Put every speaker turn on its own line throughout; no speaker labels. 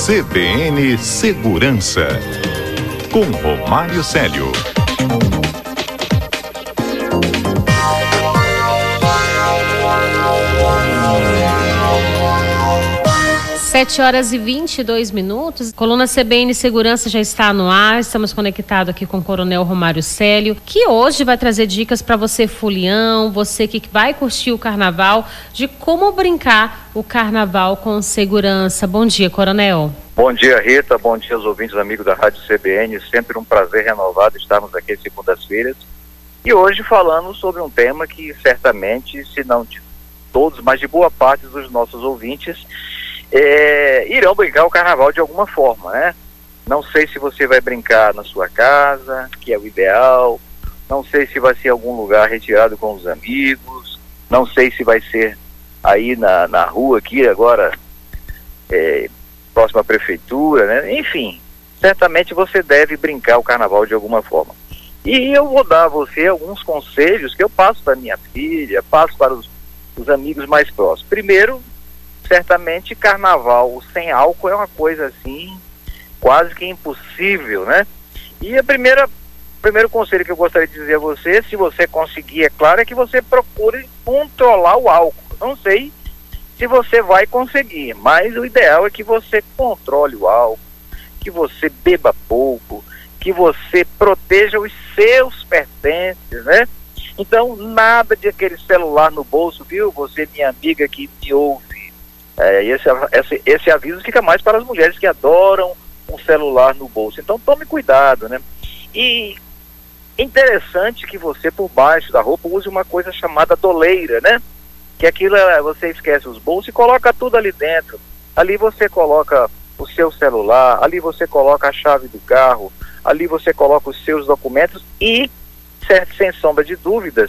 CBN Segurança, com Romário Célio.
7h22. Coluna CBN Segurança já está no ar. Estamos conectados aqui com o Coronel Romário Célio, que hoje vai trazer dicas para você, folião, você que vai curtir o carnaval, de como brincar o carnaval com segurança. Bom dia, Coronel.
Bom dia, Rita. Bom dia aos ouvintes, amigos da Rádio CBN. Sempre um prazer renovado estarmos aqui às segundas-feiras. E hoje falando sobre um tema que certamente, se não de todos, mas de boa parte dos nossos ouvintes, irão brincar o carnaval de alguma forma, né? Não sei se você vai brincar na sua casa, que é o ideal, não sei se vai ser em algum lugar retirado com os amigos, não sei se vai ser aí na rua aqui agora, próxima à prefeitura, né? Enfim, certamente você deve brincar o carnaval de alguma forma. E eu vou dar a você alguns conselhos que eu passo para minha filha, passo para os amigos mais próximos. Primeiro, certamente carnaval sem álcool é uma coisa assim quase que impossível, né? E o primeiro conselho que eu gostaria de dizer a você, se você conseguir, é claro, é que você procure controlar o álcool. Não sei se você vai conseguir, mas o ideal é que você controle o álcool, que você beba pouco, que você proteja os seus pertences, né? Então, nada de aquele celular no bolso, viu? Você, minha amiga que me ouve, esse aviso fica mais para as mulheres que adoram um celular no bolso. Então tome cuidado, né? E interessante que você, por baixo da roupa, use uma coisa chamada doleira, né? Que aquilo você esquece os bolsos e coloca tudo ali dentro. Ali você coloca o seu celular, ali você coloca a chave do carro, ali você coloca os seus documentos e, sem sombra de dúvidas,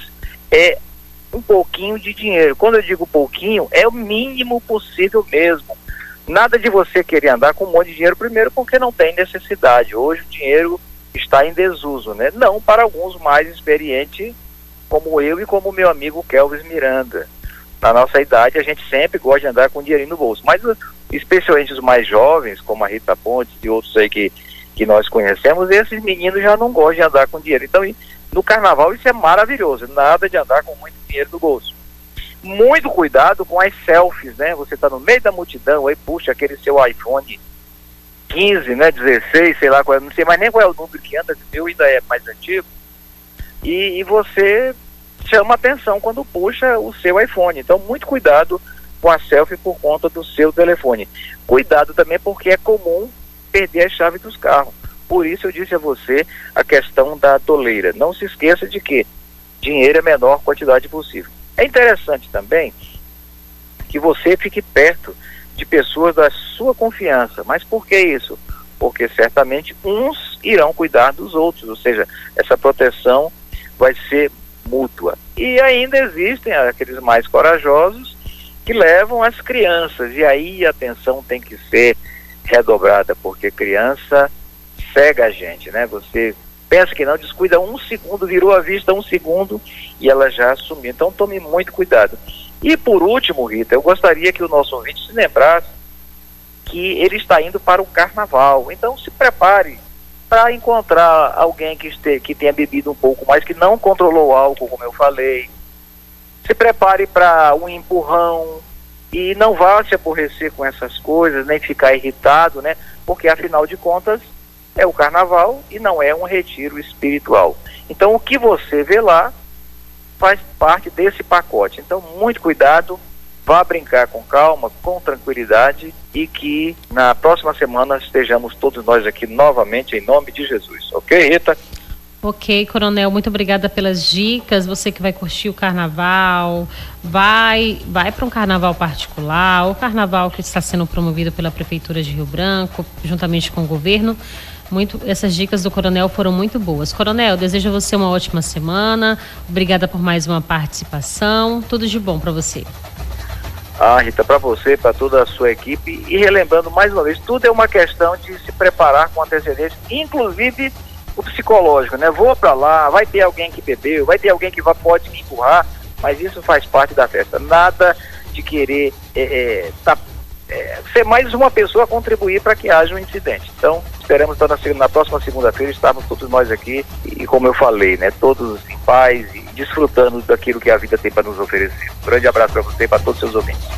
um pouquinho de dinheiro. Quando eu digo pouquinho, é o mínimo possível mesmo. Nada de você querer andar com um monte de dinheiro, primeiro porque não tem necessidade. Hoje o dinheiro está em desuso, né? Não para alguns mais experientes, como eu e como meu amigo Kelvis Miranda. Na nossa idade, a gente sempre gosta de andar com dinheirinho no bolso. Mas, especialmente os mais jovens, como a Rita Pontes e outros aí que nós conhecemos, esses meninos já não gostam de andar com dinheiro. Então, no carnaval isso é maravilhoso, nada de andar com muito dinheiro no bolso. Muito cuidado com as selfies, né? Você está no meio da multidão, aí puxa aquele seu iPhone 15, né, 16, sei lá qual é, não sei mais nem qual é o número que anda, o meu ainda é mais antigo, e você chama atenção quando puxa o seu iPhone. Então muito cuidado com a selfie por conta do seu telefone. Cuidado também porque é comum perder a chave dos carros. Por isso eu disse a você a questão da doleira. Não se esqueça de que dinheiro é a menor quantidade possível. É interessante também que você fique perto de pessoas da sua confiança. Mas por que isso? Porque certamente uns irão cuidar dos outros, ou seja, essa proteção vai ser mútua. E ainda existem aqueles mais corajosos que levam as crianças, e aí a atenção tem que ser redobrada, porque criança cega a gente, né? Você pensa que não, descuida um segundo, virou a vista um segundo e ela já sumiu. Então tome muito cuidado. E por último, Rita, eu gostaria que o nosso ouvinte se lembrasse que ele está indo para o carnaval. Então se prepare para encontrar alguém que tenha bebido um pouco mais, que não controlou o álcool, como eu falei. Se prepare para um empurrão e não vá se aborrecer com essas coisas, nem ficar irritado, né? Porque afinal de contas é o carnaval e não é um retiro espiritual. Então o que você vê lá faz parte desse pacote. Então muito cuidado, vá brincar com calma, com tranquilidade, e que na próxima semana estejamos todos nós aqui novamente em nome de Jesus. Ok, Rita?
Ok, Coronel, muito obrigada pelas dicas. Você que vai curtir o carnaval, vai para um carnaval particular, o carnaval que está sendo promovido pela Prefeitura de Rio Branco, juntamente com o governo. Essas dicas do Coronel foram muito boas. Coronel, desejo a você uma ótima semana. Obrigada por mais uma participação. Tudo de bom para você.
Rita, para você, para toda a sua equipe. E relembrando mais uma vez, tudo é uma questão de se preparar com antecedência, inclusive o psicológico, né? Vou para lá, vai ter alguém que bebeu, vai ter alguém que pode me empurrar, mas isso faz parte da festa. Nada de querer ser mais uma pessoa a contribuir para que haja um incidente. Então, esperamos então, na próxima segunda-feira estarmos todos nós aqui e, como eu falei, né, todos em paz e desfrutando daquilo que a vida tem para nos oferecer. Um grande abraço para você e para todos os seus ouvintes.